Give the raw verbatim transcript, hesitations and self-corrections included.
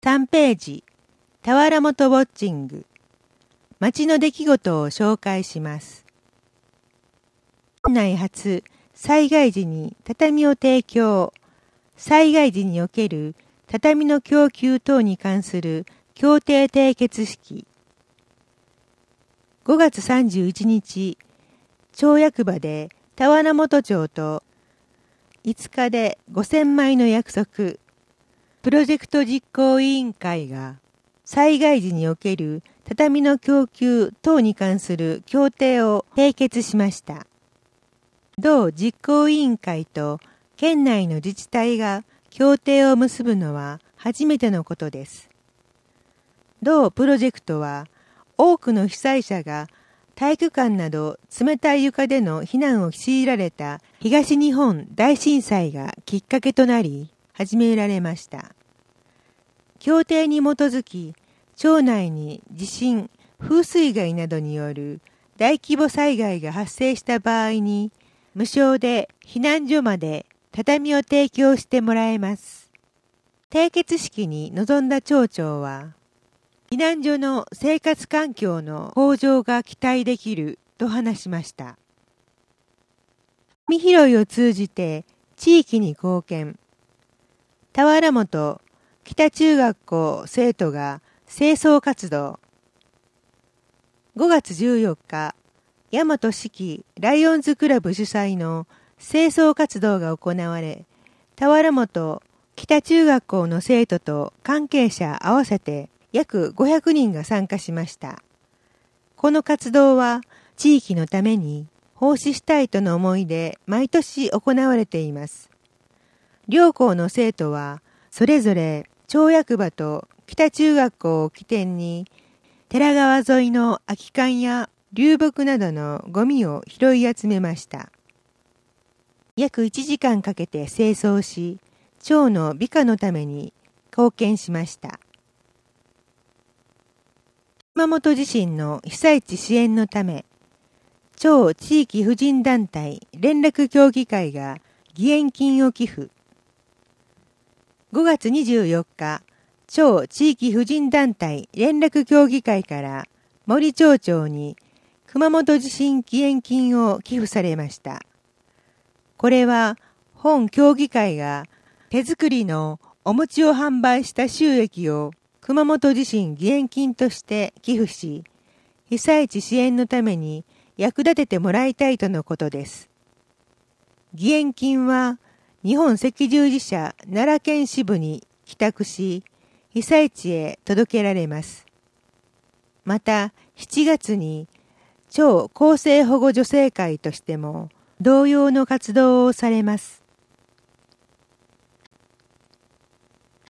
さんページ、田原本ウォッチング。町の出来事を紹介します。県内初、災害時に畳を提供。災害時における畳の供給等に関する協定締結式。ごがつさんじゅういちにち、町役場で田原本町といつかでごせんまいの約束。プロジェクト実行委員会が災害時における畳の供給等に関する協定を締結しました。同実行委員会と県内の自治体が協定を結ぶのは初めてのことです。同プロジェクトは多くの被災者が体育館など冷たい床での避難を強いられた東日本大震災がきっかけとなり始められました。協定に基づき、町内に地震、風水害などによる大規模災害が発生した場合に、無償で避難所まで畳を提供してもらえます。締結式に臨んだ町長は、避難所の生活環境の向上が期待できると話しました。ゴミ拾いを通じて地域に貢献。田原本北中学校生徒が清掃活動。ごがつじゅうよっか、大和四季ライオンズクラブ主催の清掃活動が行われ、田原本北中学校の生徒と関係者合わせて約ごひゃくにんが参加しました。この活動は地域のために奉仕したいとの思いで毎年行われています。両校の生徒はそれぞれ町役場と北中学校を起点に寺川沿いの空き缶や流木などのゴミを拾い集めました。約いちじかんかけて清掃し、町の美化のために貢献しました。熊本地震の被災地支援のため、町地域婦人団体連絡協議会が義援金を寄付。ごがつにじゅうよっか、町地域婦人団体連絡協議会から森町長に熊本地震義援金を寄付されました。これは本協議会が手作りのお餅を販売した収益を熊本地震義援金として寄付し、被災地支援のために役立ててもらいたいとのことです。義援金は日本赤十字社奈良県支部に寄託し、被災地へ届けられます。また、しちがつに町厚生保護助成会としても同様の活動をされます。